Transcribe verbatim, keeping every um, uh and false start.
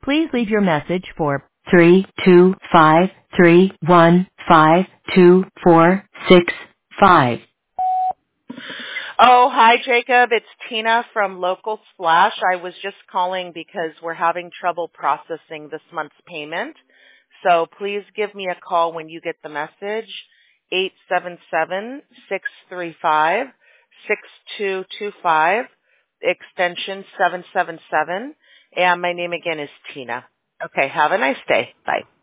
Please leave your message for three two five three one five two four six five. Oh, hi, Jacob. It's Tina from Local Splash. I was just calling because we're having trouble processing this month's payment. So please give me a call when you get the message, eight seven seven, six three five, six two two five, extension seven seven seven. And my name again is Tina. Okay, have a nice day. Bye.